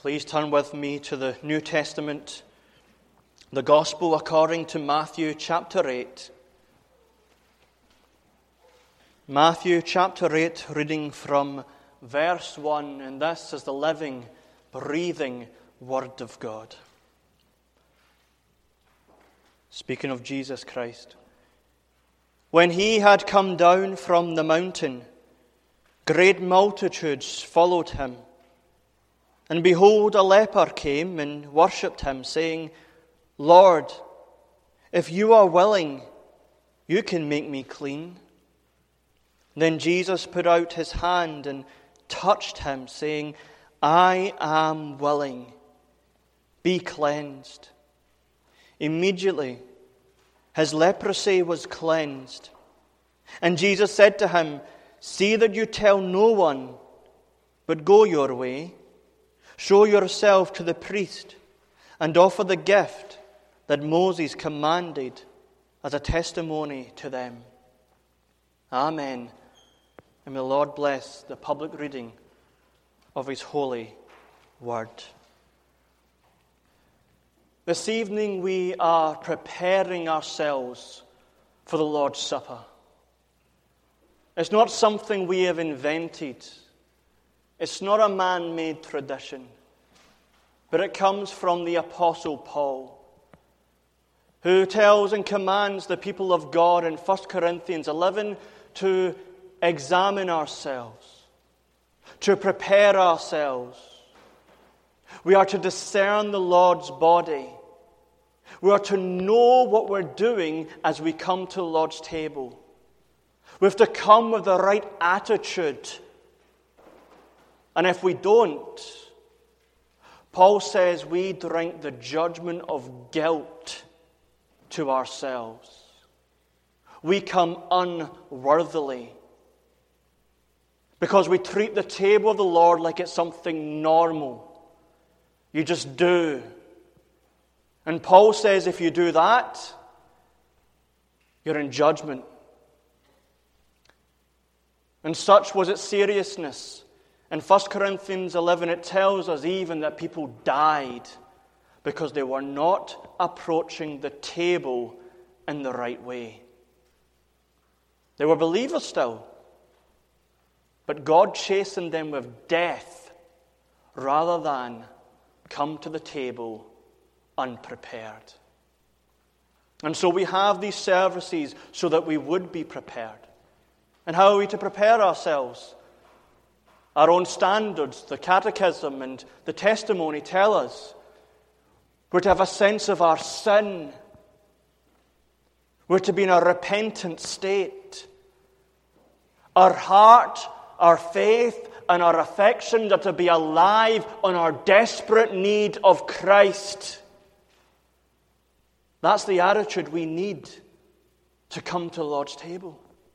Please turn with me to the New Testament, the Gospel according to Matthew chapter 8. Matthew chapter 8, reading from verse 1, and this is the living, breathing Word of God. Speaking of Jesus Christ. When he had come down from the mountain, great multitudes followed him. And behold, a leper came and worshipped him, saying, Lord, if you are willing, you can make me clean. Then Jesus put out his hand and touched him, saying, I am willing. Be cleansed. Immediately, his leprosy was cleansed. And Jesus said to him, See that you tell no one, but go your way. Show yourself to the priest and offer the gift that Moses commanded as a testimony to them. Amen. And may the Lord bless the public reading of his holy word. This evening we are preparing ourselves for the Lord's Supper. It's not something we have invented. It's not a man-made tradition, but it comes from the Apostle Paul, who tells and commands the people of God in 1 Corinthians 11 to examine ourselves, to prepare ourselves. We are to discern the Lord's body. We are to know what we're doing as we come to the Lord's table. We have to come with the right attitude. And if we don't, Paul says we drink the judgment of guilt to ourselves. We come unworthily because we treat the table of the Lord like it's something normal. You just do. And Paul says if you do that, you're in judgment. And such was its seriousness. In 1 Corinthians 11, it tells us even that people died because they were not approaching the table in the right way. They were believers still, but God chastened them with death rather than come to the table unprepared. And so we have these services so that we would be prepared. And how are we to prepare ourselves? Our own standards, the catechism and the testimony tell us we're to have a sense of our sin. We're to be in a repentant state. Our heart, our faith, and our affections are to be alive on our desperate need of Christ. That's the attitude we need to come to the Lord's table.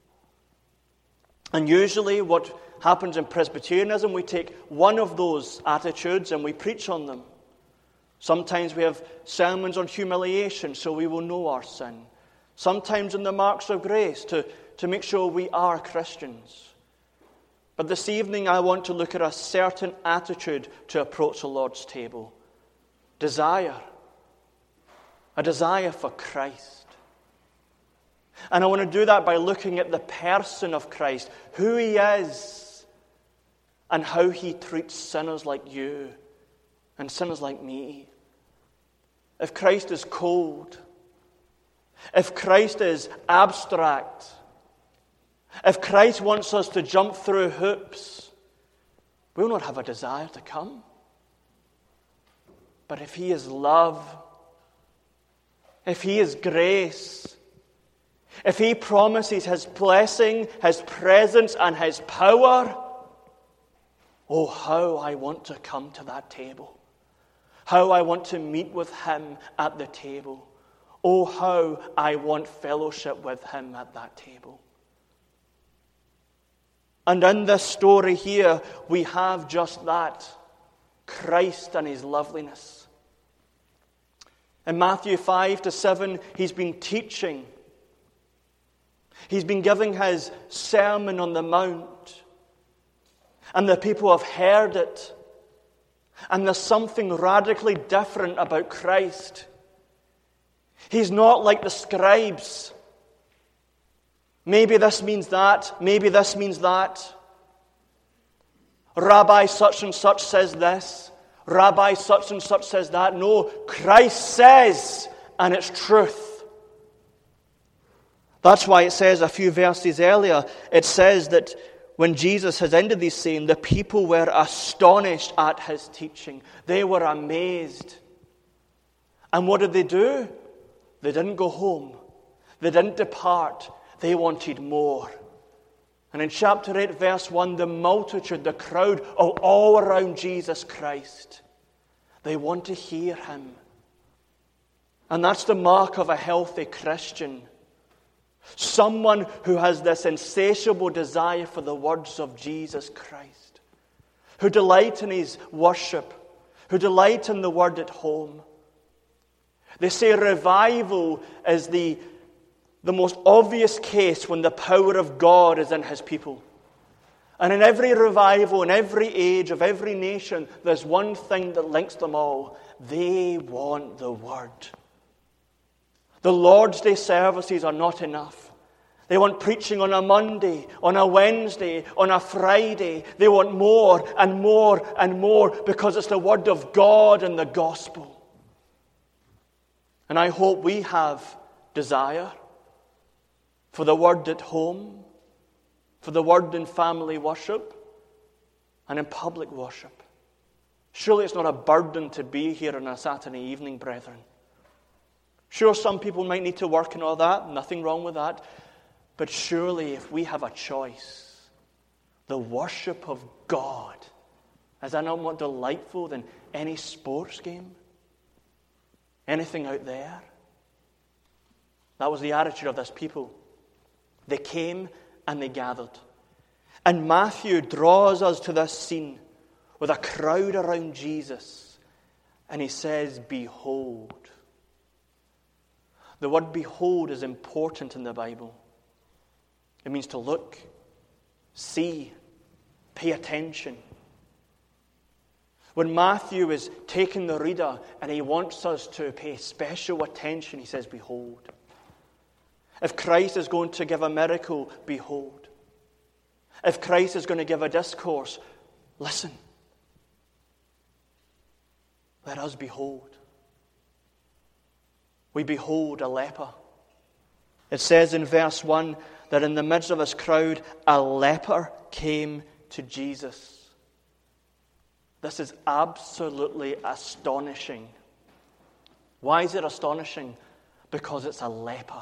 And usually what happens in Presbyterianism, we take one of those attitudes and we preach on them. Sometimes we have sermons on humiliation so we will know our sin. Sometimes on the marks of grace to make sure we are Christians. But this evening I want to look at a certain attitude to approach the Lord's table. Desire. A desire for Christ. And I want to do that by looking at the person of Christ, who he is, and how he treats sinners like you and sinners like me. If Christ is cold, if Christ is abstract, if Christ wants us to jump through hoops, we will not have a desire to come. But if he is love, if he is grace, if he promises his blessing, his presence, and his power, oh, how I want to come to that table. How I want to meet with him at the table. Oh, how I want fellowship with him at that table. And in this story here, we have just that. Christ and his loveliness. In Matthew 5-7, he's been teaching. He's been giving his Sermon on the Mount. And the people have heard it. And there's something radically different about Christ. He's not like the scribes. Maybe this means that. Maybe this means that. Rabbi such and such says this. Rabbi such and such says that. No, Christ says, and it's truth. That's why it says a few verses earlier, it says that when Jesus has ended these saying, the people were astonished at his teaching. They were amazed. And what did they do? They didn't go home. They didn't depart. They wanted more. And in chapter 8, verse 1, the multitude, the crowd, are all around Jesus Christ. They want to hear him. And that's the mark of a healthy Christian. Someone who has this insatiable desire for the words of Jesus Christ, who delight in his worship, who delight in the word at home. They say revival is the most obvious case when the power of God is in his people. And in every revival, in every age, of every nation, there's one thing that links them all. They want the word. The Lord's Day services are not enough. They want preaching on a Monday, on a Wednesday, on a Friday. They want more and more and more because it's the word of God and the gospel. And I hope we have desire for the word at home, for the word in family worship, and in public worship. Surely it's not a burden to be here on a Saturday evening, brethren. Sure, some people might need to work and all that, nothing wrong with that. But surely if we have a choice, the worship of God, is that not more delightful than any sports game? Anything out there? That was the attitude of this people. They came and they gathered. And Matthew draws us to this scene with a crowd around Jesus. And he says, behold. The word behold is important in the Bible. It means to look, see, pay attention. When Matthew is taking the reader and he wants us to pay special attention, he says, behold. If Christ is going to give a miracle, behold. If Christ is going to give a discourse, listen. Let us behold. We behold a leper. It says in verse 1 that in the midst of this crowd, a leper came to Jesus. This is absolutely astonishing. Why is it astonishing? Because it's a leper.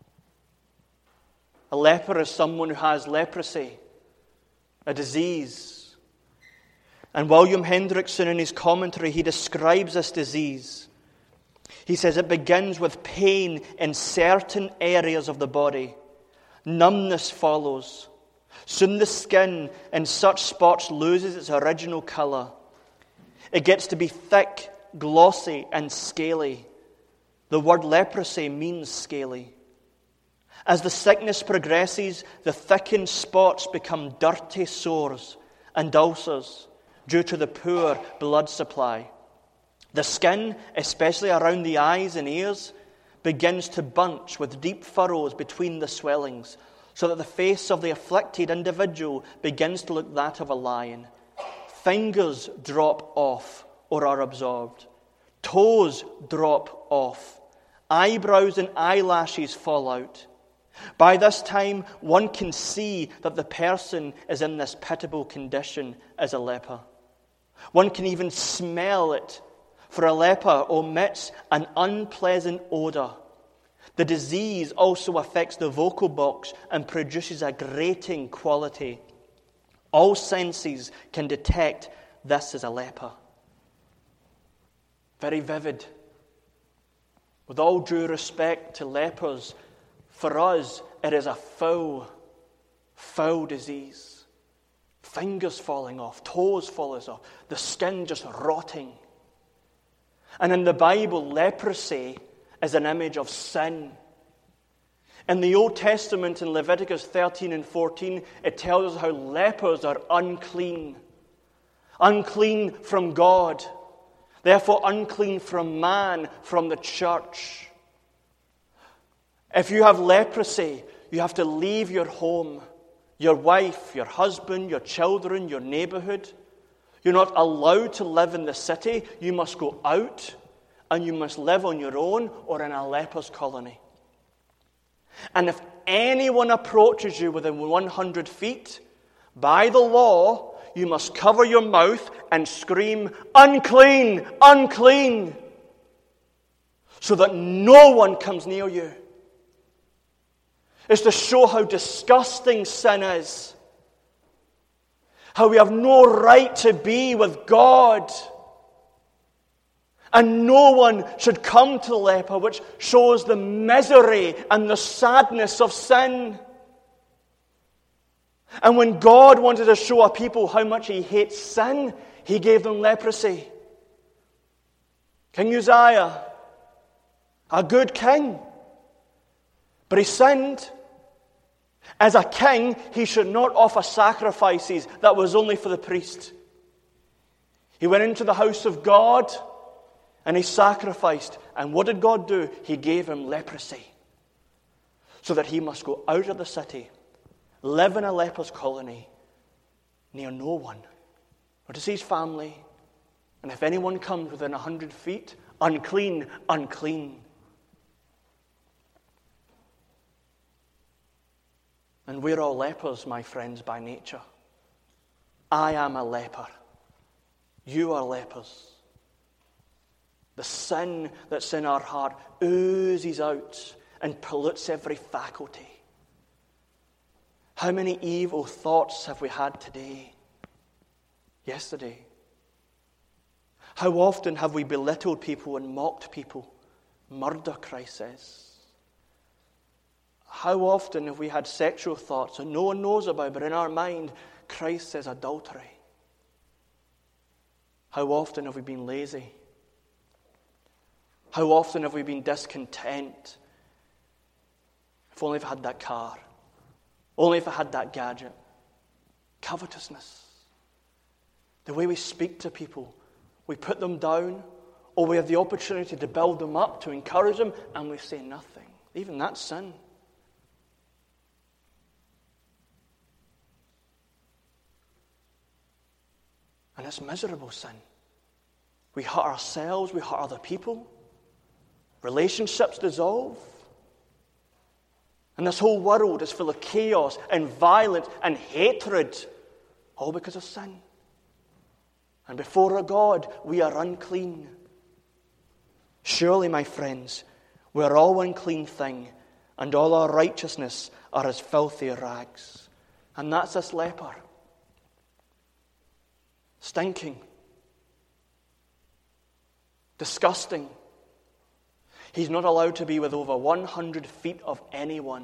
A leper is someone who has leprosy, a disease. And William Hendrickson, in his commentary, he describes this disease. He says it begins with pain in certain areas of the body. Numbness follows. Soon the skin in such spots loses its original color. It gets to be thick, glossy, and scaly. The word leprosy means scaly. As the sickness progresses, the thickened spots become dirty sores and ulcers due to the poor blood supply. The skin, especially around the eyes and ears, begins to bunch with deep furrows between the swellings, so that the face of the afflicted individual begins to look that of a lion. Fingers drop off or are absorbed. Toes drop off. Eyebrows and eyelashes fall out. By this time, one can see that the person is in this pitiable condition as a leper. One can even smell it, for a leper emits an unpleasant odor. The disease also affects the vocal box and produces a grating quality. All senses can detect this as a leper. Very vivid. With all due respect to lepers, for us it is a foul disease. Fingers falling off, toes falling off, the skin just rotting. And in the Bible, leprosy is an image of sin. In the Old Testament, in Leviticus 13 and 14, it tells us how lepers are unclean. unclean from God, therefore unclean from man, from the church. If you have leprosy, you have to leave your home, your wife, your husband, your children, your neighborhood. You're not allowed to live in the city. You must go out, and you must live on your own or in a leper's colony. And if anyone approaches you within 100 feet, by the law, you must cover your mouth and scream, "Unclean, unclean," so that no one comes near you. It's to show how disgusting sin is, how we have no right to be with God. And no one should come to the leper, which shows the misery and the sadness of sin. And when God wanted to show a people how much He hates sin, He gave them leprosy. King Uzziah, a good king, but he sinned. As a king, he should not offer sacrifices. That was only for the priest. He went into the house of God and he sacrificed. And what did God do? He gave him leprosy, so that he must go out of the city, live in a leper's colony, near no one, or to see his family. And if anyone comes within 100 feet, unclean, unclean. And we're all lepers, my friends, by nature. I am a leper. You are lepers. The sin that's in our heart oozes out and pollutes every faculty. How many evil thoughts have we had today? Yesterday? How often have we belittled people and mocked people? Murder, Christ says. How often have we had sexual thoughts that no one knows about, but in our mind, Christ says adultery? How often have we been lazy? How often have we been discontent? If only if I had that car. Only if I had that gadget. Covetousness. The way we speak to people. We put them down, or we have the opportunity to build them up, to encourage them, and we say nothing. Even that's sin. And it's miserable sin. We hurt ourselves, we hurt other people. Relationships dissolve. And this whole world is full of chaos and violence and hatred, all because of sin. And before our God, we are unclean. Surely, my friends, we are all unclean thing, and all our righteousness are as filthy rags. And that's this leper. Stinking. Disgusting. He's not allowed to be with over 100 feet of anyone.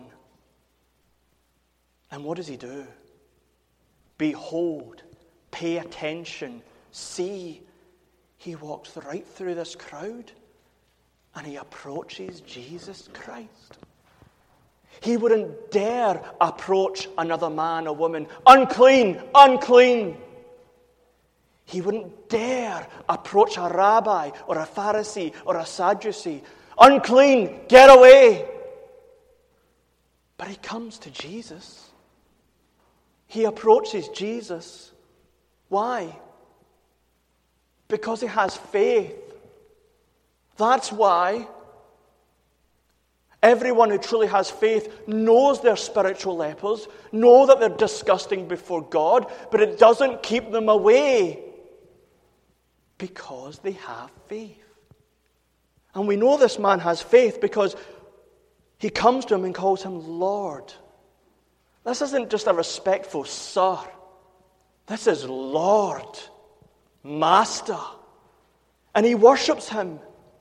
And what does he do? Behold, pay attention, see. He walks right through this crowd and he approaches Jesus Christ. He wouldn't dare approach another man or woman. Unclean, unclean. He wouldn't dare approach a rabbi or a Pharisee or a Sadducee. Unclean, get away. But he comes to Jesus. He approaches Jesus. Why? Because he has faith. That's why. Everyone who truly has faith knows they're spiritual lepers, know that they're disgusting before God, but it doesn't keep them away. Because they have faith. And we know this man has faith because he comes to him and calls him Lord. This isn't just a respectful sir. This is Lord, Master. And he worships him.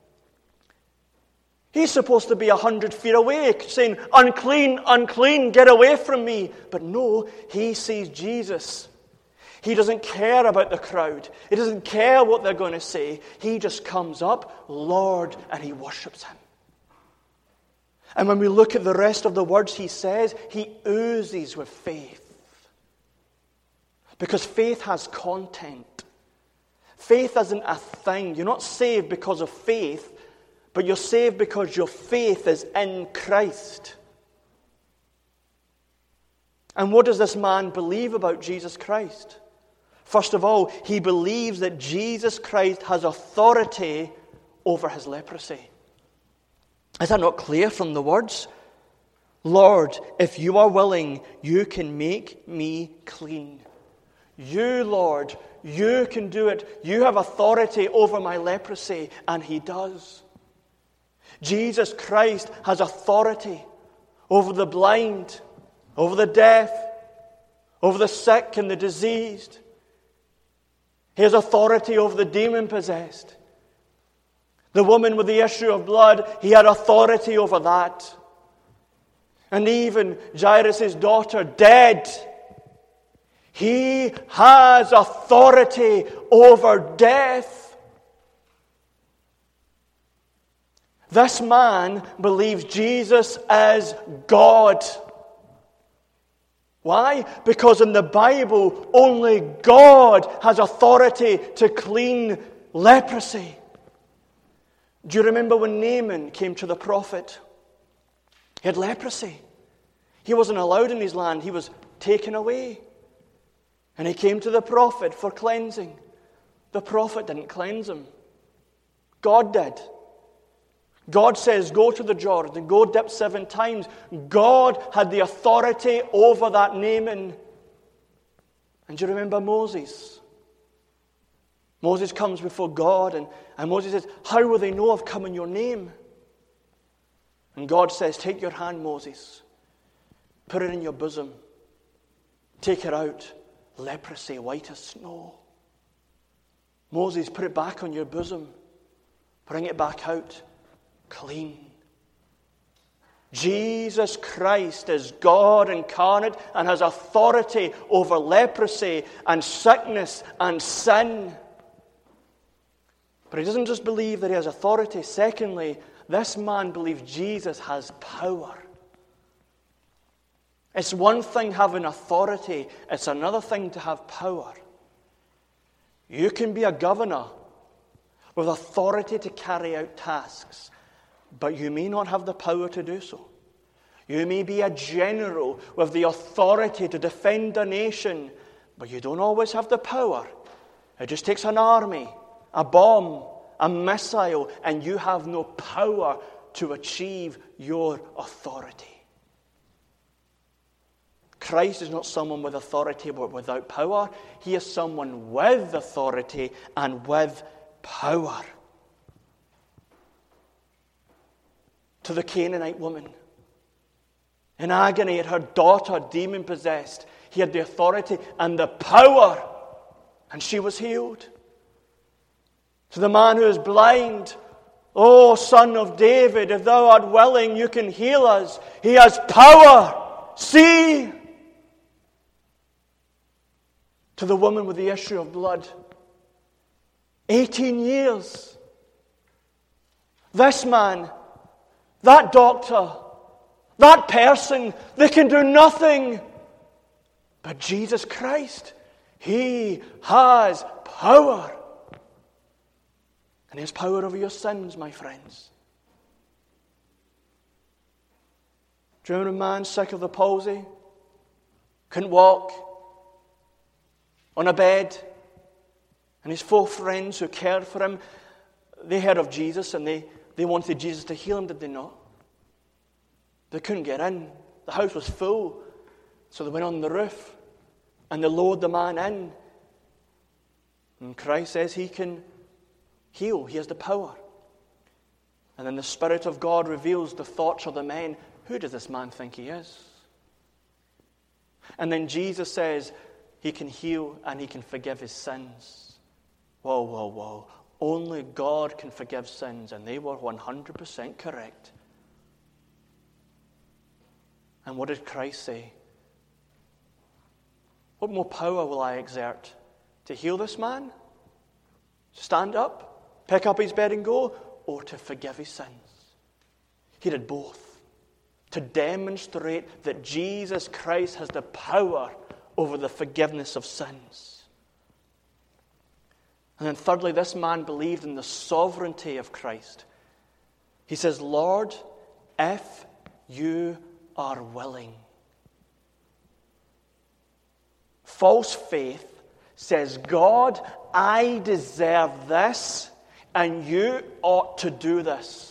He's supposed to be 100 feet away, saying, unclean, unclean, get away from me. But no, he sees Jesus. He doesn't care about the crowd. He doesn't care what they're going to say. He just comes up, Lord, and he worships him. And when we look at the rest of the words he says, he oozes with faith. Because faith has content. Faith isn't a thing. You're not saved because of faith, but you're saved because your faith is in Christ. And what does this man believe about Jesus Christ? First of all, he believes that Jesus Christ has authority over his leprosy. Is that not clear from the words? Lord, if you are willing, you can make me clean. You, Lord, you can do it. You have authority over my leprosy, and he does. Jesus Christ has authority over the blind, over the deaf, over the sick and the diseased. He has authority over the demon-possessed. The woman with the issue of blood, he had authority over that. And even Jairus' daughter, dead, he has authority over death. This man believes Jesus is God. Why? Because in the Bible, only God has authority to clean leprosy. Do you remember when Naaman came to the prophet? He had leprosy. He wasn't allowed in his land. He was taken away. And he came to the prophet for cleansing. The prophet didn't cleanse him. God did. God says, go to the Jordan, go dip 7 times. God had the authority over that Naaman. And do you remember Moses? Moses comes before God, and Moses says, how will they know I've come in your name? And God says, take your hand, Moses. Put it in your bosom. Take it out. Leprosy, white as snow. Moses, put it back on your bosom. Bring it back out. Clean. Jesus Christ is God incarnate and has authority over leprosy and sickness and sin. But he doesn't just believe that he has authority. Secondly, this man believes Jesus has power. It's one thing having authority, it's another thing to have power. You can be a governor with authority to carry out tasks, but you may not have the power to do so. You may be a general with the authority to defend a nation, but you don't always have the power. It just takes an army, a bomb, a missile, and you have no power to achieve your authority. Christ is not someone with authority but without power. He is someone with authority and with power. To the Canaanite woman, in agony at her daughter demon-possessed, he had the authority and the power, and she was healed. To the man who is blind, "O Son of David, if thou art willing, you can heal us." He has power. See! To the woman with the issue of blood, 18 years. This man, that doctor, that person, they can do nothing. But Jesus Christ, He has power. And He has power over your sins, my friends. Do you remember a man sick of the palsy? Couldn't walk, on a bed, and his 4 friends who cared for him, they heard of Jesus and they wanted Jesus to heal him, did they not? They couldn't get in. The house was full, so they went on the roof and they lowered the man in. And Christ says He can heal. He has the power. And then the Spirit of God reveals the thoughts of the men. Who does this man think he is? And then Jesus says He can heal and He can forgive his sins. Whoa, whoa, whoa. Only God can forgive sins, and they were 100% correct. And what did Christ say? What more power will I exert? To heal this man? Stand up? Pick up his bed and go? Or to forgive his sins? He did both. To demonstrate that Jesus Christ has the power over the forgiveness of sins. And then thirdly, this man believed in the sovereignty of Christ. He says, Lord, if you are willing. False faith says, God, I deserve this, and you ought to do this.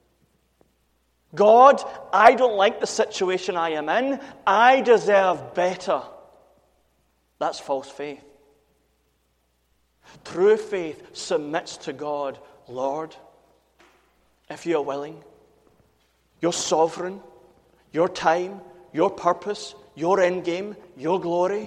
God, I don't like the situation I am in. I deserve better. That's false faith. True faith submits to God. Lord, if you are willing, your sovereign, your time, your purpose, your end game, your glory.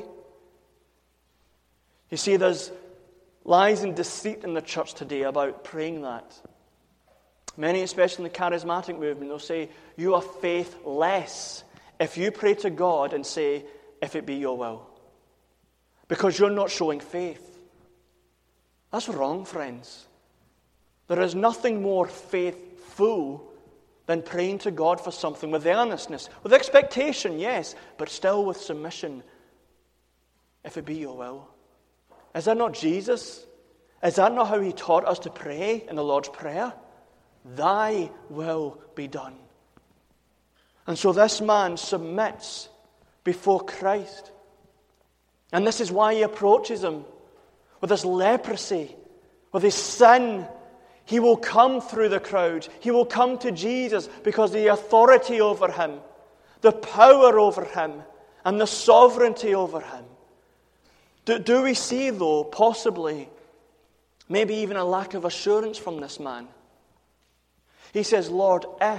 You see, there's lies and deceit in the church today about praying that. Many, especially in the charismatic movement, they'll say, you are faithless if you pray to God and say, if it be your will. Because you're not showing faith. That's wrong, friends. There is nothing more faithful than praying to God for something with earnestness, with expectation, yes, but still with submission. If it be your will. Is that not Jesus? Is that not how he taught us to pray in the Lord's Prayer? Thy will be done. And so this man submits before Christ. And this is why he approaches him with his leprosy, with his sin. He will come through the crowd. He will come to Jesus because the authority over him, the power over him, and the sovereignty over him. Do we see, though, possibly, maybe even a lack of assurance from this man? He says, Lord, if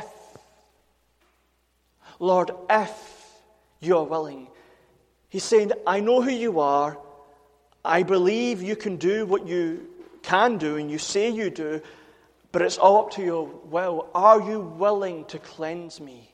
you are willing. He's saying, I know who you are. I believe you can do what you can do and you say you do, but it's all up to your will. Are you willing to cleanse me?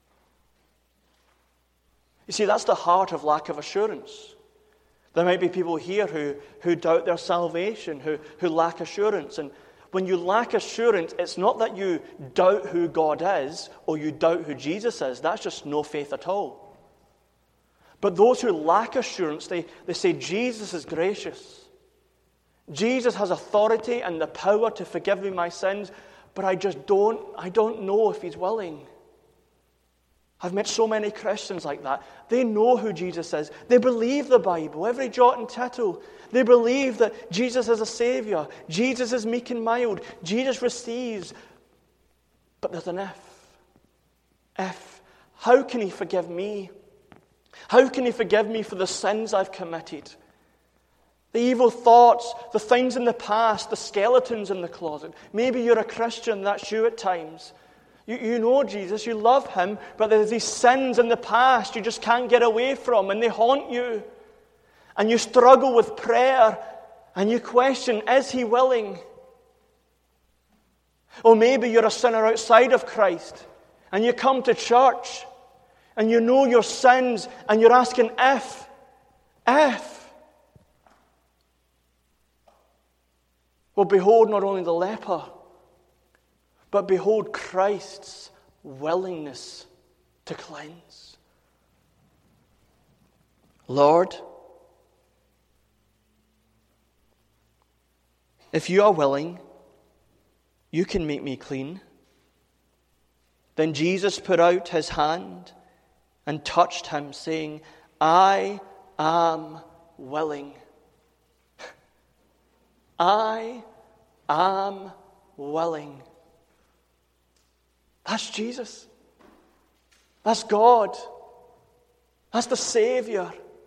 You see, that's the heart of lack of assurance. There might be people here who doubt their salvation, who lack assurance. And when you lack assurance, it's not that you doubt who God is or you doubt who Jesus is. That's just no faith at all. But those who lack assurance, they say, Jesus is gracious. Jesus has authority and the power to forgive me my sins, but I don't know if he's willing. I've met so many Christians like that. They know who Jesus is. They believe the Bible, every jot and tittle. They believe that Jesus is a Savior. Jesus is meek and mild. Jesus receives. But there's an if. If. How can he forgive me? How can he forgive me for the sins I've committed? The evil thoughts, the things in the past, the skeletons in the closet. Maybe you're a Christian, that's you at times. You know Jesus, you love him, but there's these sins in the past you just can't get away from, and they haunt you. And you struggle with prayer, and you question, is he willing? Or maybe you're a sinner outside of Christ, and you come to church, and you know your sins, and you're asking if. Well, behold not only the leper, but behold Christ's willingness to cleanse. Lord, if you are willing, you can make me clean. Then Jesus put out his hand and touched him, saying, I am willing. I am willing. That's Jesus. That's God. That's the Savior.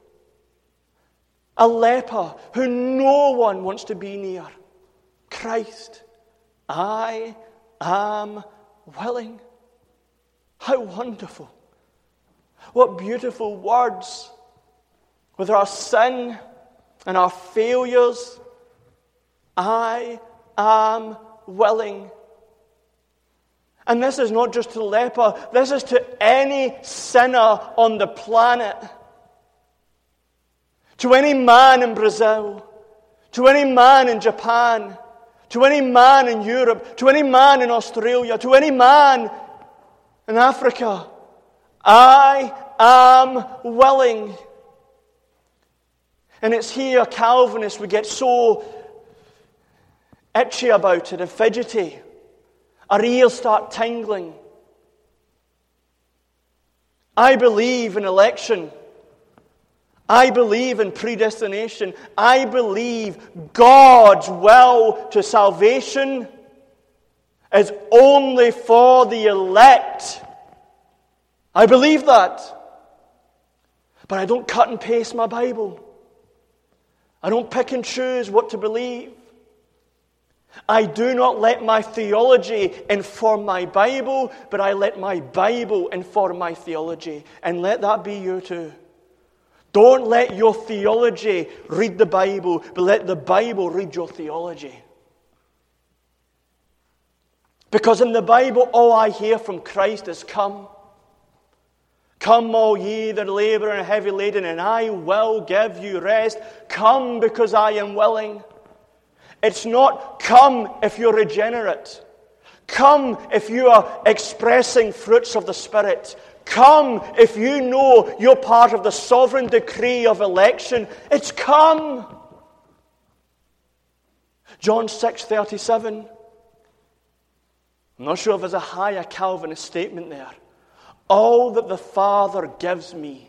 A leper who no one wants to be near. Christ. I am willing. How wonderful. What beautiful words. With our sin and our failures, I am willing. And this is not just to the leper, this is to any sinner on the planet. To any man in Brazil, to any man in Japan, to any man in Europe, to any man in Australia, to any man in Africa. I am willing. And it's here, Calvinists, we get so itchy about it and fidgety. Our ears start tingling. I believe in election. I believe in predestination. I believe God's will to salvation is only for the elect. I believe that. But I don't cut and paste my Bible. I don't pick and choose what to believe. I do not let my theology inform my Bible, but I let my Bible inform my theology. And let that be you too. Don't let your theology read the Bible, but let the Bible read your theology. Because in the Bible, all I hear from Christ is come. Come, all ye that labor and are heavy laden, and I will give you rest. Come, because I am willing. It's not come if you're regenerate. Come if you are expressing fruits of the Spirit. Come if you know you're part of the sovereign decree of election. It's come. John 6:37. I'm not sure if there's a higher Calvinist statement there. All that the Father gives me.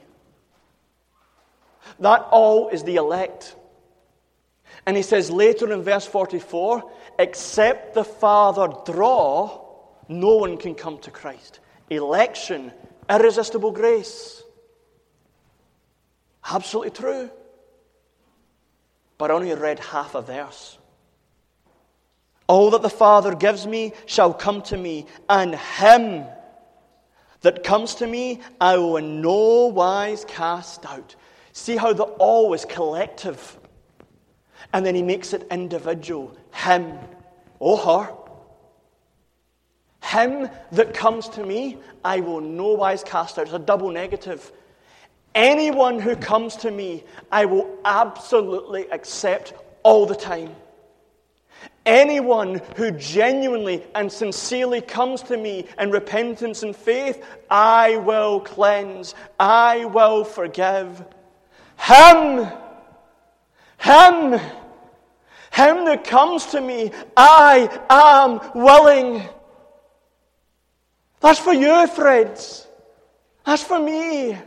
That all is the elect. And he says later in verse 44, except the Father draw, no one can come to Christ. Election, irresistible grace. Absolutely true. But I only read half a verse. All that the Father gives me shall come to me, and him that comes to me I will in no wise cast out. See how the all is collective. And then he makes it individual. Him or her. Him that comes to me, I will no wise cast out. It's a double negative. Anyone who comes to me, I will absolutely accept all the time. Anyone who genuinely and sincerely comes to me in repentance and faith, I will cleanse. I will forgive. Him that comes to me, I am willing. That's for you, friends. That's for me.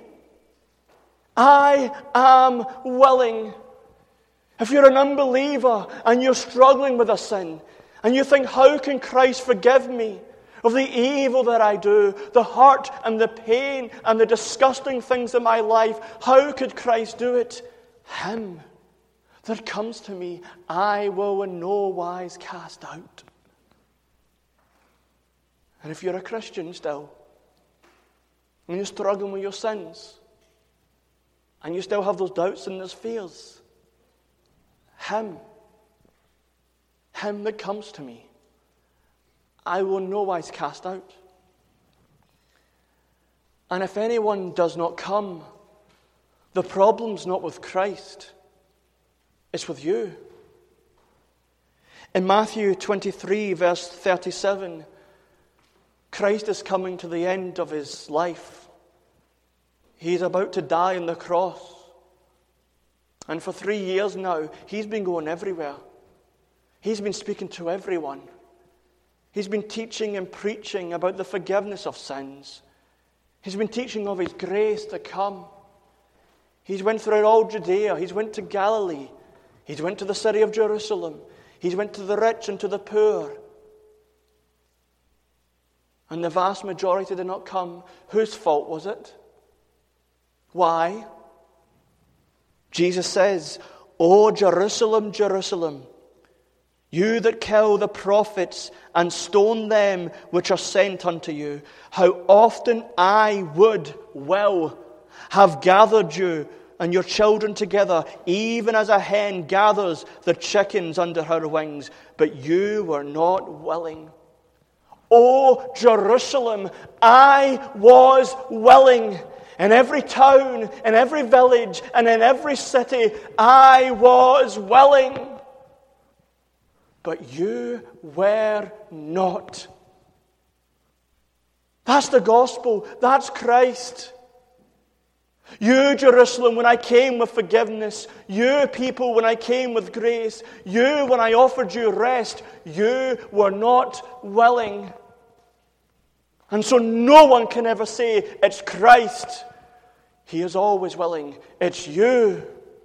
I am willing. If you're an unbeliever and you're struggling with a sin, and you think, how can Christ forgive me of the evil that I do, the hurt and the pain and the disgusting things in my life? How could Christ do it? Him that comes to me, I will in no wise cast out. And if you're a Christian still, and you're struggling with your sins, and you still have those doubts and those fears, Him that comes to me, I will in no wise cast out. And if anyone does not come, the problem's not with Christ, it's with you. In Matthew 23, verse 37, Christ is coming to the end of his life. He's about to die on the cross. And for 3 years now, he's been going everywhere. He's been speaking to everyone. He's been teaching and preaching about the forgiveness of sins. He's been teaching of his grace to come. He's went throughout all Judea. He's went to Galilee. He's went to the city of Jerusalem. He's went to the rich and to the poor. And the vast majority did not come. Whose fault was it? Why? Jesus says, O Jerusalem, Jerusalem, you that kill the prophets and stone them which are sent unto you, how often I will have gathered you and your children together, even as a hen gathers the chickens under her wings, but you were not willing. O Jerusalem, I was willing. In every town, in every village, and in every city, I was willing. But you were not. That's the gospel. That's Christ. You, Jerusalem, when I came with forgiveness. You, people, when I came with grace. You, when I offered you rest. You were not willing. And so no one can ever say, it's Christ. He is always willing. It's you.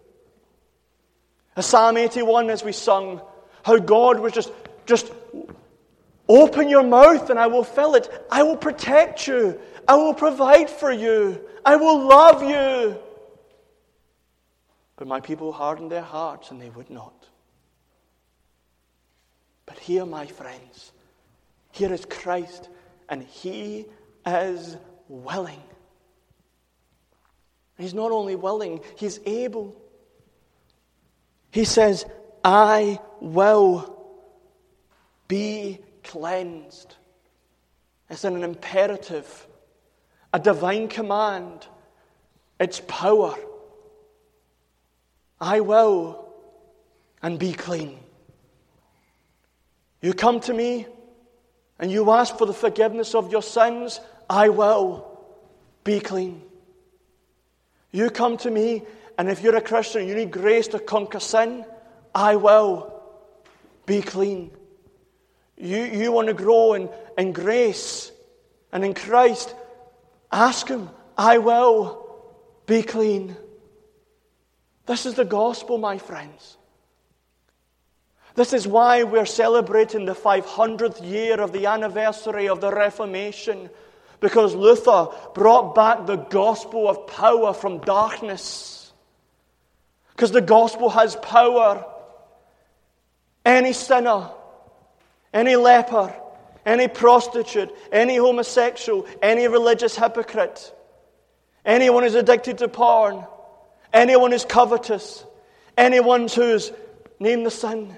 As Psalm 81, as we sung, how God was just open your mouth and I will fill it. I will protect you. I will provide for you. I will love you. But my people hardened their hearts and they would not. But here, my friends, here is Christ, and He is willing. He's not only willing, He's able. He says, I will be cleansed. It's an imperative, a divine command. It's power. I will, and be clean. You come to me and you ask for the forgiveness of your sins, I will, be clean. You come to me, and if you're a Christian, you need grace to conquer sin, I will, be clean. You want to grow in grace and in Christ, ask Him, I will, be clean. This is the gospel, my friends. This is why we're celebrating the 500th year of the anniversary of the Reformation. Because Luther brought back the gospel of power from darkness. Because the gospel has power. Any sinner, any leper, any prostitute, any homosexual, any religious hypocrite, anyone who's addicted to porn, anyone who's covetous, anyone who's named the sin.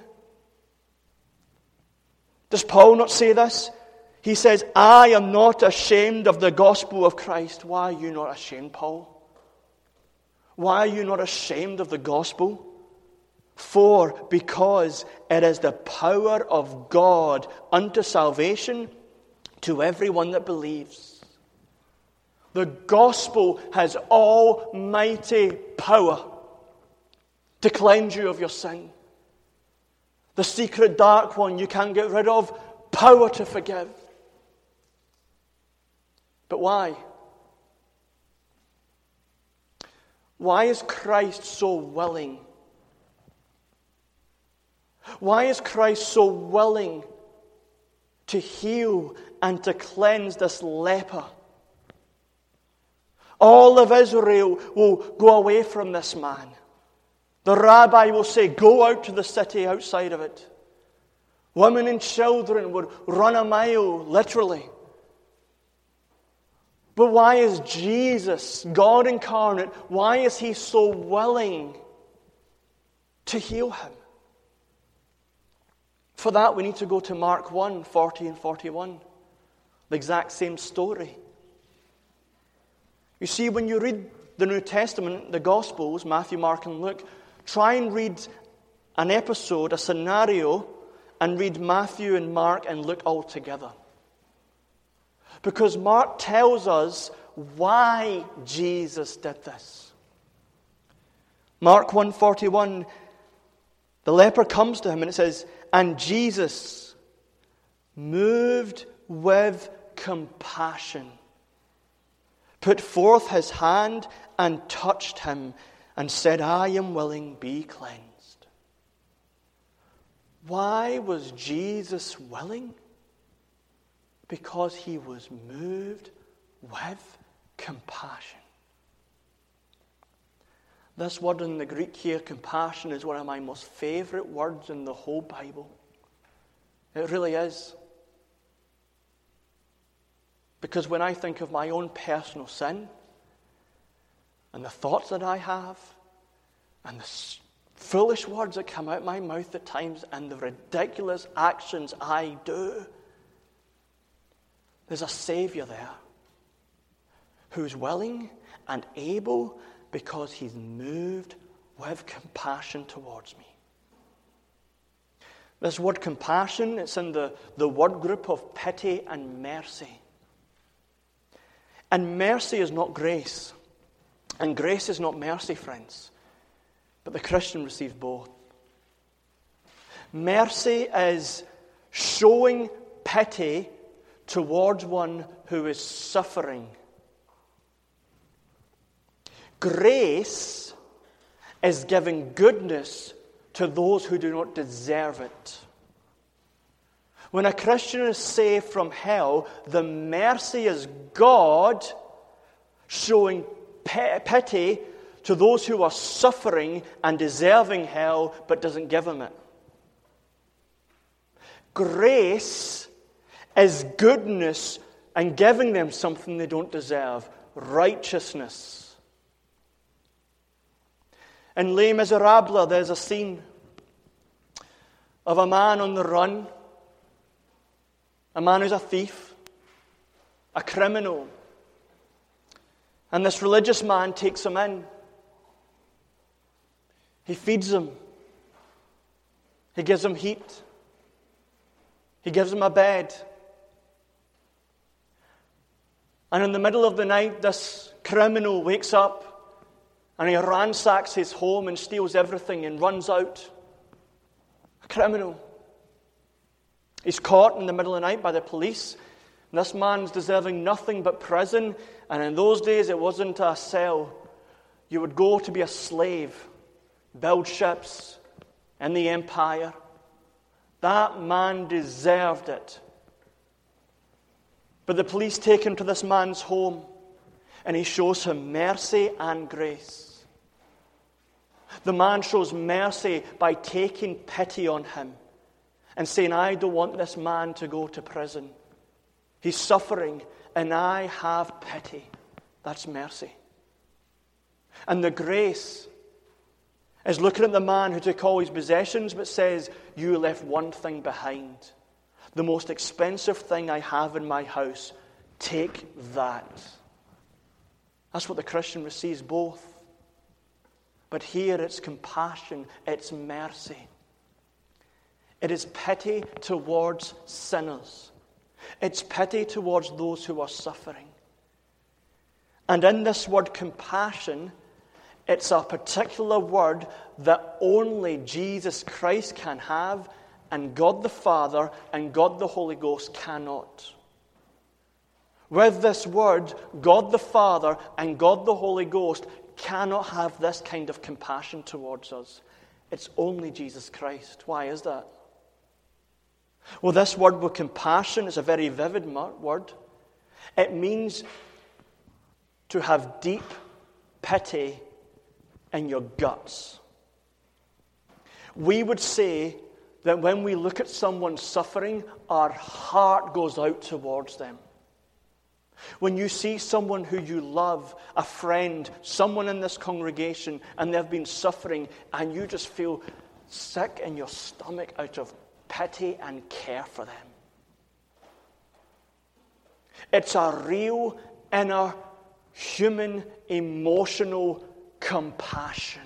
Does Paul not say this? He says, I am not ashamed of the gospel of Christ. Why are you not ashamed, Paul? Why are you not ashamed of the gospel? Because it is the power of God unto salvation to everyone that believes. The gospel has almighty power to cleanse you of your sin. The secret dark one you can't get rid of, power to forgive. But why? Why is Christ so willing? Why is Christ so willing to heal and to cleanse this leper? All of Israel will go away from this man. The rabbi will say, go out to the city outside of it. Women and children would run a mile, literally. But why is Jesus, God incarnate, why is He so willing to heal him? For that, we need to go to Mark 1, 40 and 41. The exact same story. You see, when you read the New Testament, the Gospels, Matthew, Mark, and Luke, try and read an episode, a scenario, and read Matthew and Mark and Luke all together. Because Mark tells us why Jesus did this. Mark 1:41, the leper comes to him and it says, and Jesus, moved with compassion, put forth his hand and touched him and said, I am willing, be cleansed. Why was Jesus willing? Because he was moved with compassion. This word in the Greek here, compassion, is one of my most favorite words in the whole Bible. It really is. Because when I think of my own personal sin, and the thoughts that I have, and the foolish words that come out of my mouth at times, and the ridiculous actions I do, there's a Savior there who's willing and able because he's moved with compassion towards me. This word compassion, it's in the word group of pity and mercy. And mercy is not grace. And grace is not mercy, friends, but the Christian receives both. Mercy is showing pity towards one who is suffering. Grace is giving goodness to those who do not deserve it. When a Christian is saved from hell, the mercy is God showing pity to those who are suffering and deserving hell, but doesn't give them it. Grace is goodness and giving them something they don't deserve. Righteousness. In Les Miserables, there's a scene of a man on the run, a man who's a thief, a criminal. And this religious man takes him in. He feeds him. He gives him heat. He gives him a bed. And in the middle of the night, this criminal wakes up and he ransacks his home and steals everything and runs out. A criminal. He's caught in the middle of the night by the police. And this man's deserving nothing but prison. And in those days, it wasn't a cell. You would go to be a slave, build ships in the empire. That man deserved it. But the police take him to this man's home, and he shows him mercy and grace. The man shows mercy by taking pity on him and saying, I don't want this man to go to prison. He's suffering, and I have pity. That's mercy. And the grace is looking at the man who took all his possessions but says, you left one thing behind. The most expensive thing I have in my house. Take that. That's what the Christian receives, both. But here it's compassion, it's mercy. It is pity towards sinners. It's pity towards those who are suffering. And in this word compassion, it's a particular word that only Jesus Christ can have, and God the Father and God the Holy Ghost cannot. With this word, God the Father and God the Holy Ghost cannot have this kind of compassion towards us. It's only Jesus Christ. Why is that? Well, this word with compassion is a very vivid word. It means to have deep pity in your guts. We would say that when we look at someone suffering, our heart goes out towards them. When you see someone who you love, a friend, someone in this congregation, and they've been suffering, and you just feel sick in your stomach out of pity and care for them. It's a real inner human emotional compassion.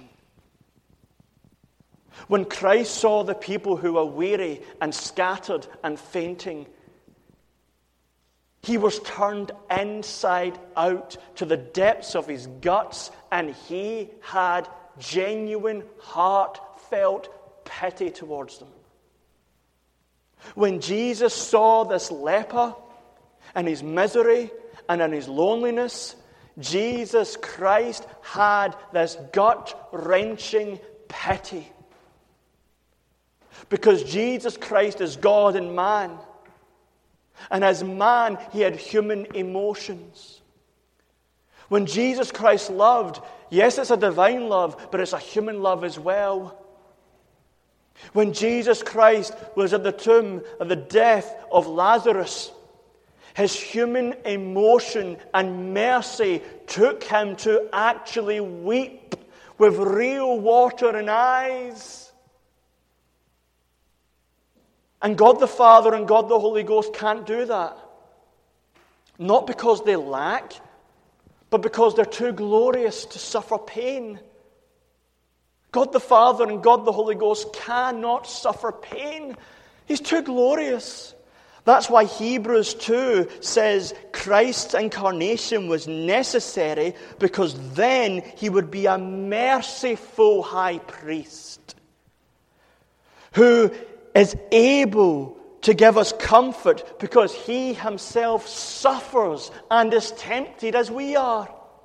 When Christ saw the people who were weary and scattered and fainting, he was turned inside out to the depths of his guts, and he had genuine, heartfelt pity towards them. When Jesus saw this leper and his misery and in his loneliness, Jesus Christ had this gut-wrenching pity. Because Jesus Christ is God and man. And as man, he had human emotions. When Jesus Christ loved, yes, it's a divine love, but it's a human love as well. When Jesus Christ was at the tomb of the death of Lazarus, his human emotion and mercy took him to actually weep with real water in eyes. And God the Father and God the Holy Ghost can't do that. Not because they lack, but because they're too glorious to suffer pain. God the Father and God the Holy Ghost cannot suffer pain. He's too glorious. That's why Hebrews 2 says, Christ's incarnation was necessary because then he would be a merciful high priest who is able to give us comfort because he himself suffers and is tempted as we are.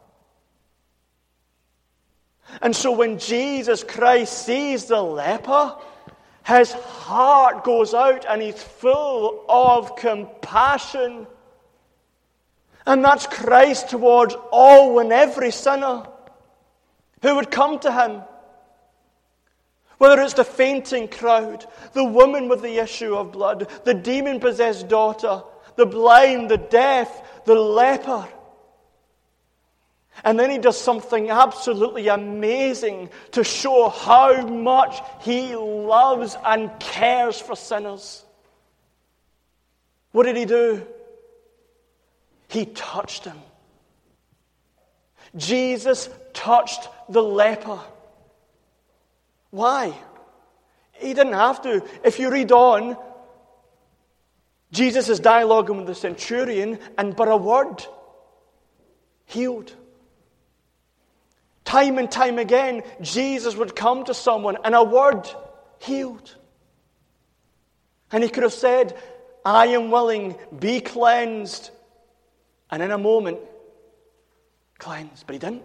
And so when Jesus Christ sees the leper, his heart goes out and he's full of compassion. And that's Christ towards all and every sinner who would come to him. Whether it's the fainting crowd, the woman with the issue of blood, the demon-possessed daughter, the blind, the deaf, the leper. And then he does something absolutely amazing to show how much he loves and cares for sinners. What did he do? He touched him. Jesus touched the leper. Why? He didn't have to. If you read on, Jesus is dialoguing with the centurion, and but a word, healed. Time and time again, Jesus would come to someone, and a word, healed. And he could have said, I am willing, be cleansed. And in a moment, cleansed. But he didn't.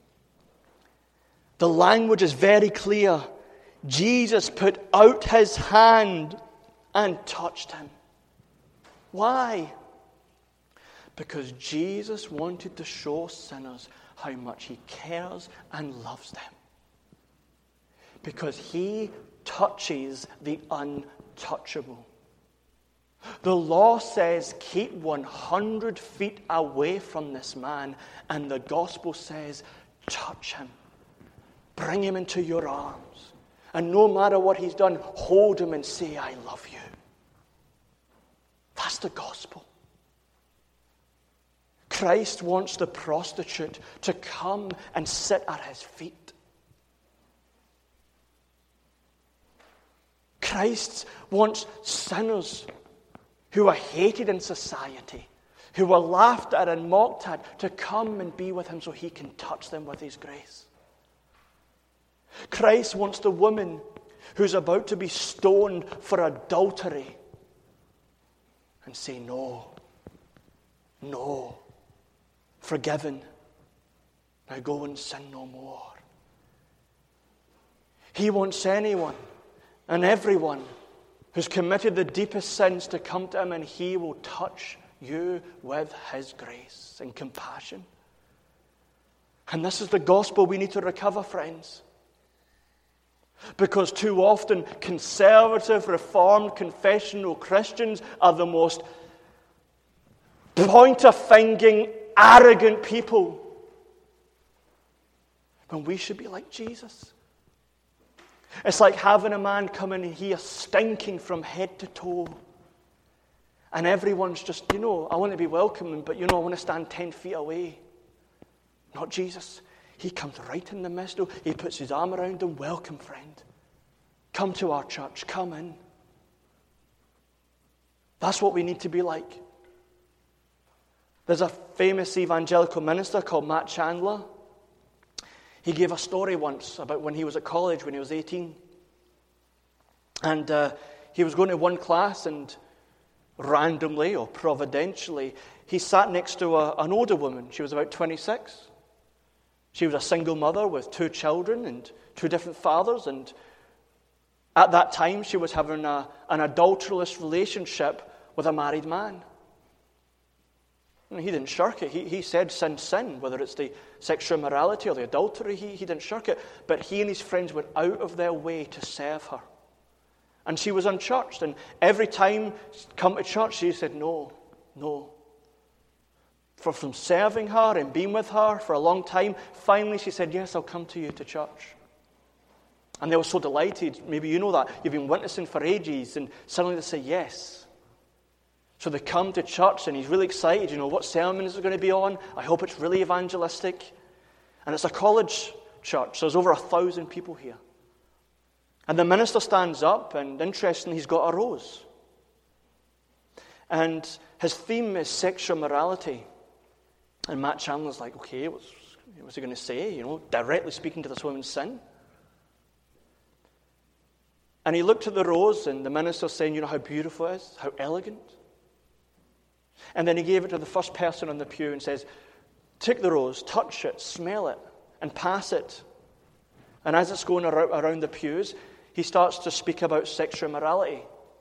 The language is very clear. Jesus put out his hand and touched him. Why? Because Jesus wanted to show sinners how much he cares and loves them. Because he touches the untouchable. The law says, keep 100 feet away from this man. And the gospel says, touch him. Bring him into your arms. And no matter what he's done, hold him and say, I love you. That's the gospel. Christ wants the prostitute to come and sit at his feet. Christ wants sinners who are hated in society, who are laughed at and mocked at, to come and be with him so he can touch them with his grace. Christ wants the woman who's about to be stoned for adultery and say, no, forgiven. Now go and sin no more. He wants anyone and everyone who's committed the deepest sins to come to him, and he will touch you with his grace and compassion. And this is the gospel we need to recover, friends. Because too often, conservative, reformed, confessional Christians are the most point-of-fingering, arrogant people. When we should be like Jesus. It's like having a man come in here stinking from head to toe. And everyone's just, I want to be welcoming, but I want to stand 10 feet away. Not Jesus. He comes right in the midst. He puts his arm around them. Welcome, friend. Come to our church. Come in. That's what we need to be like. There's a famous evangelical minister called Matt Chandler. He gave a story once about when he was at college, when he was 18. And he was going to one class, and randomly or providentially, he sat next to an older woman. She was about 26. She was a single mother with 2 children and 2 different fathers. And at that time, she was having an adulterous relationship with a married man. And he didn't shirk it. He said sin, whether it's the sexual immorality or the adultery, he didn't shirk it. But he and his friends went out of their way to serve her. And she was unchurched. And every time she'd come to church, she said, no. From serving her and being with her for a long time, finally she said, yes, I'll come to you to church. And they were so delighted. Maybe you know that. You've been witnessing for ages, and suddenly they say yes. So they come to church, and he's really excited. What sermon is it going to be on? I hope it's really evangelistic. And it's a college church, so there's over 1,000 people here. And the minister stands up, and interestingly, he's got a rose. And his theme is sexual morality. And Matt Chandler's like, okay, what's he going to say? Directly speaking to this woman's sin. And he looked at the rose, and the minister saying, how beautiful it is, how elegant. And then he gave it to the first person on the pew and says, take the rose, touch it, smell it, and pass it. And as it's going around the pews, he starts to speak about sexual morality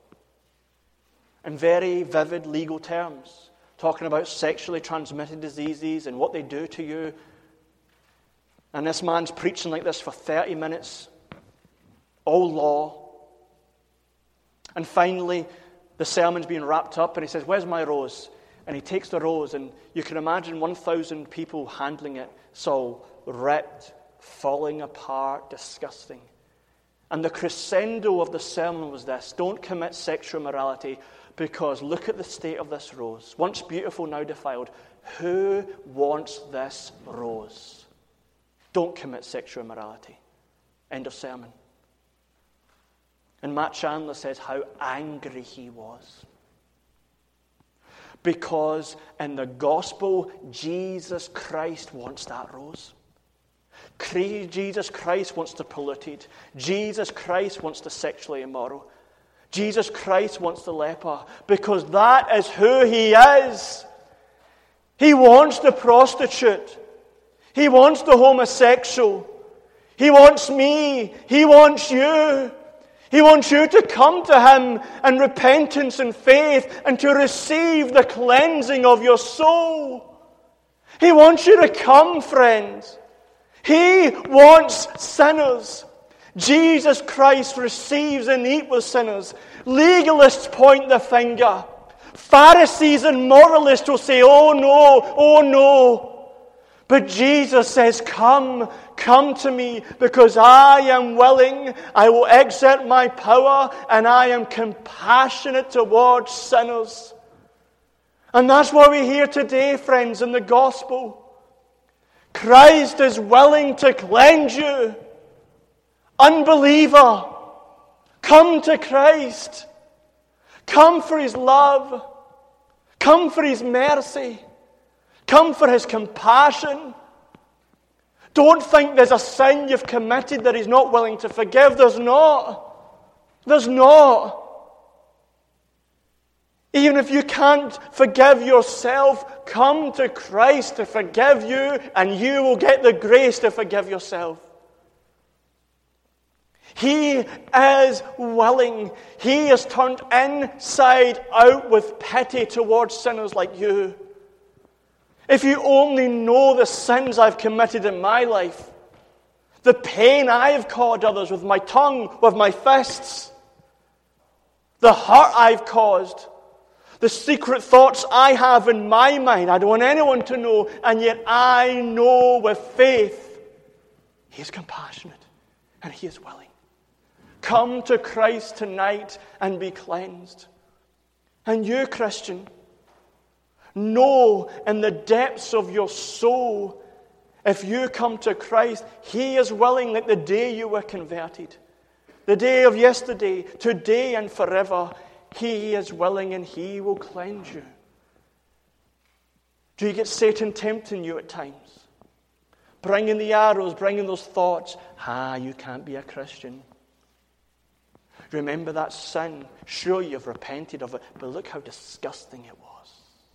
in very vivid legal terms, talking about sexually transmitted diseases and what they do to you. And this man's preaching like this for 30 minutes, all law. And finally, the sermon's being wrapped up, and he says, where's my rose? And he takes the rose, and you can imagine 1,000 people handling it. It's all ripped, falling apart, disgusting. And the crescendo of the sermon was this: don't commit sexual immorality, because look at the state of this rose. Once beautiful, now defiled. Who wants this rose? Don't commit sexual immorality. End of sermon. And Matt Chandler says how angry he was. Because in the gospel, Jesus Christ wants that rose. Jesus Christ wants to pollute it. Jesus Christ wants the sexually immoral. Jesus Christ wants the leper. Because that is who he is. He wants the prostitute. He wants the homosexual. He wants me. He wants you. He wants you to come to him in repentance and faith and to receive the cleansing of your soul. He wants you to come, friends. He wants sinners. Jesus Christ receives and eats with sinners. Legalists point the finger. Pharisees and moralists will say, oh no. But Jesus says, come to me, because I am willing. I will exert my power, and I am compassionate towards sinners. And that's why we're here today, friends, in the gospel. Christ is willing to cleanse you. Unbeliever, come to Christ. Come for his love. Come for his mercy. Come for his compassion. Don't think there's a sin you've committed that he's not willing to forgive. There's not. There's not. Even if you can't forgive yourself, come to Christ to forgive you, and you will get the grace to forgive yourself. He is willing. He is turned inside out with pity towards sinners like you. If you only know the sins I've committed in my life, the pain I have caused others with my tongue, with my fists, the hurt I've caused, the secret thoughts I have in my mind, I don't want anyone to know, and yet I know with faith, he is compassionate and he is willing. Come to Christ tonight and be cleansed. And you, Christian, know in the depths of your soul, if you come to Christ, he is willing, like the day you were converted, the day of yesterday, today and forever. He is willing, and he will cleanse you. Do you get Satan tempting you at times? Bringing the arrows, bringing those thoughts. You can't be a Christian. Remember that sin. Sure, you've repented of it, but look how disgusting it was.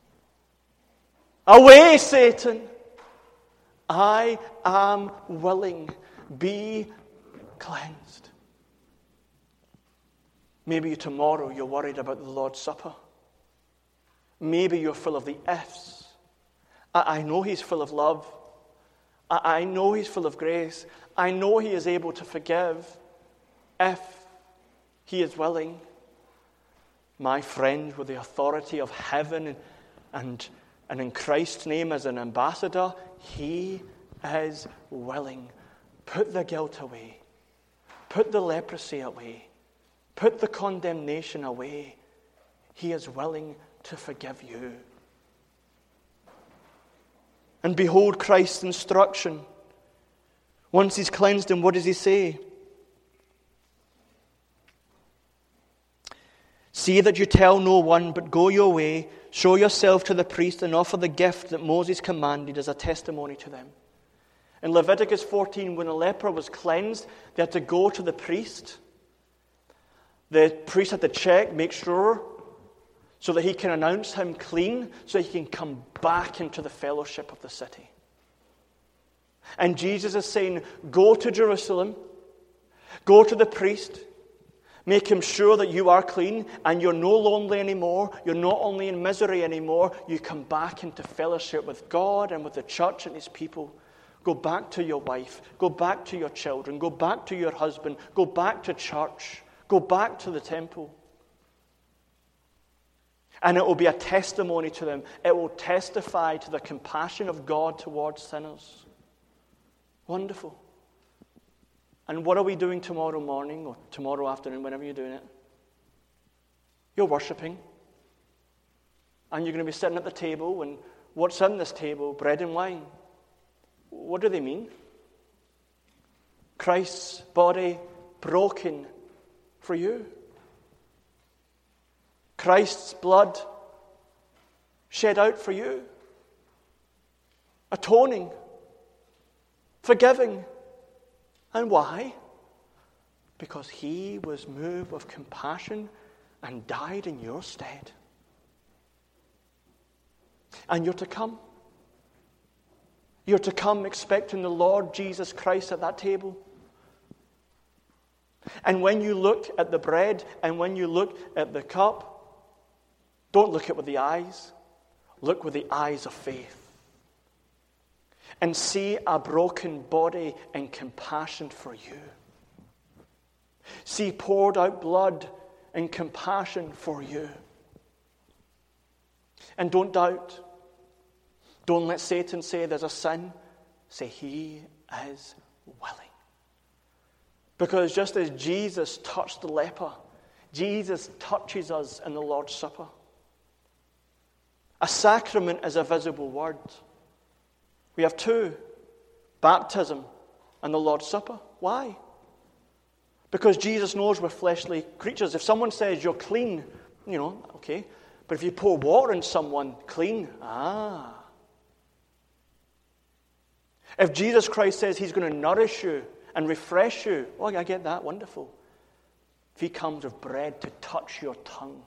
Away, Satan! I am willing. Be cleansed. Maybe tomorrow you're worried about the Lord's Supper. Maybe you're full of the ifs. I know he's full of love. I know he's full of grace. I know he is able to forgive if he is willing. My friend, with the authority of heaven and in Christ's name as an ambassador, he is willing. Put the guilt away. Put the leprosy away. Put the condemnation away. He is willing to forgive you. And behold Christ's instruction. Once he's cleansed him, what does he say? See that you tell no one, but go your way, show yourself to the priest, and offer the gift that Moses commanded as a testimony to them. In Leviticus 14, when a leper was cleansed, they had to go to the priest. The priest had to check, make sure, so that he can announce him clean, so he can come back into the fellowship of the city. And Jesus is saying, go to Jerusalem, go to the priest, make him sure that you are clean and you're no lonely anymore. You're not only in misery anymore. You come back into fellowship with God and with the church and his people. Go back to your wife. Go back to your children. Go back to your husband. Go back to church. Go back to the temple. And it will be a testimony to them. It will testify to the compassion of God towards sinners. Wonderful. And what are we doing tomorrow morning or tomorrow afternoon, whenever you're doing it? You're worshiping. And you're going to be sitting at the table, and what's in this table? Bread and wine. What do they mean? Christ's body broken for you. Christ's blood shed out for you. Atoning. Forgiving. And why? Because he was moved with compassion and died in your stead. And you're to come. You're to come expecting the Lord Jesus Christ at that table. And when you look at the bread and when you look at the cup, don't look at it with the eyes. Look with the eyes of faith. And see a broken body and compassion for you. See poured out blood and compassion for you. And don't doubt. Don't let Satan say there's a sin. Say he is willing. Because just as Jesus touched the leper, Jesus touches us in the Lord's Supper. A sacrament is a visible word. We have two, baptism and the Lord's Supper. Why? Because Jesus knows we're fleshly creatures. If someone says you're clean, okay. But if you pour water on someone, clean, If Jesus Christ says he's going to nourish you and refresh you, I get that, wonderful. If he comes with bread to touch your tongue,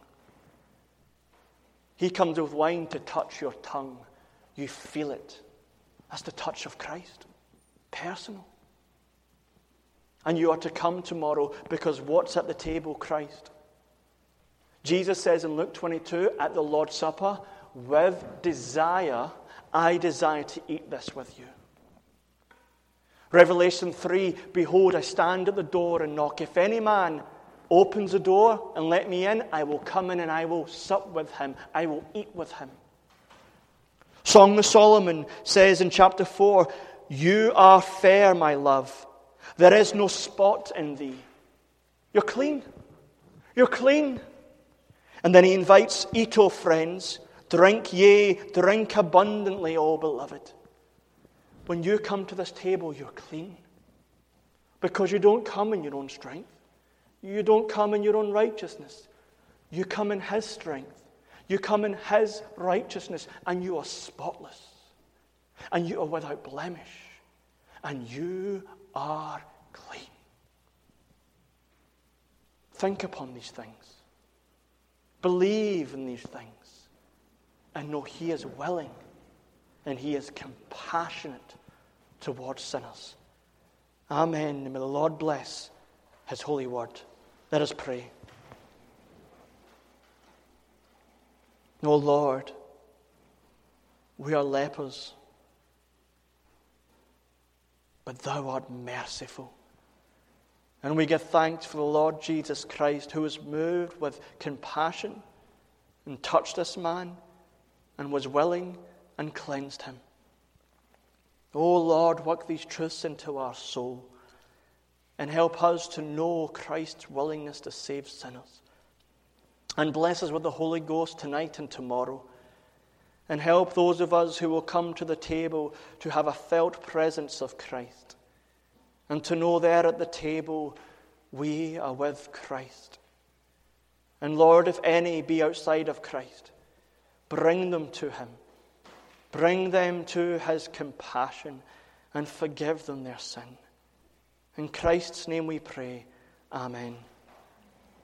he comes with wine to touch your tongue, you feel it. That's the touch of Christ. Personal. And you are to come tomorrow because what's at the table? Christ. Jesus says in Luke 22 at the Lord's Supper, with desire, I desire to eat this with you. Revelation 3, behold, I stand at the door and knock. If any man opens the door and let me in, I will come in and I will sup with him. I will eat with him. Song of Solomon says in chapter 4, you are fair, my love. There is no spot in thee. You're clean. You're clean. And then he invites, eat, O friends. Drink, yea, drink abundantly, O beloved. When you come to this table, you're clean. Because you don't come in your own strength. You don't come in your own righteousness. You come in his strength. You come in his righteousness, and you are spotless. And you are without blemish. And you are clean. Think upon these things. Believe in these things. And know he is willing and he is compassionate towards sinners. Amen. And may the Lord bless his holy word. Let us pray. O Lord, we are lepers, but thou art merciful. And we give thanks for the Lord Jesus Christ, who was moved with compassion and touched this man and was willing and cleansed him. O Lord, work these truths into our soul and help us to know Christ's willingness to save sinners. And bless us with the Holy Ghost tonight and tomorrow. And help those of us who will come to the table to have a felt presence of Christ. And to know there at the table we are with Christ. And Lord, if any be outside of Christ, bring them to him. Bring them to his compassion and forgive them their sin. In Christ's name we pray. Amen.